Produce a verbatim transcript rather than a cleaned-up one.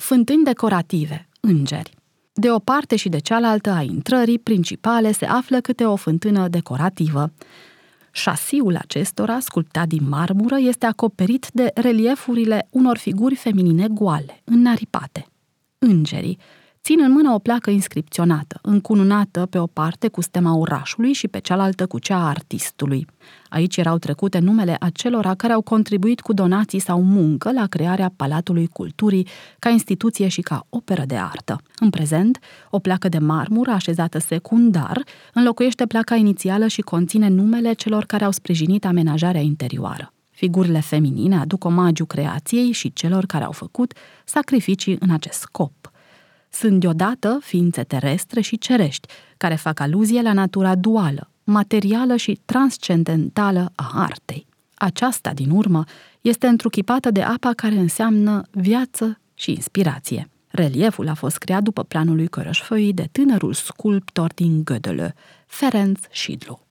Fântâni decorative, îngeri. De o parte și de cealaltă a intrării principale se află câte o fântână decorativă. Șasiul acestora, sculptat din marmură, este acoperit de reliefurile unor figuri feminine goale, înnaripate. Îngerii țin în mână o placă inscripționată, încununată pe o parte cu stema orașului și pe cealaltă cu cea a artistului. Aici erau trecute numele acelora care au contribuit cu donații sau muncă la crearea Palatului Culturii ca instituție și ca operă de artă. În prezent, o placă de marmură așezată secundar înlocuiește placa inițială și conține numele celor care au sprijinit amenajarea interioară. Figurile feminine aduc omagiu creației și celor care au făcut sacrificii în acest scop. Sunt deodată ființe terestre și cerești, care fac aluzie la natura duală, materială și transcendentală a artei. Aceasta, din urmă, este întruchipată de apa care înseamnă viață și inspirație. Relieful a fost creat după planul lui Körösföi de tânărul sculptor din Gödöllő, Ferenc Sidló.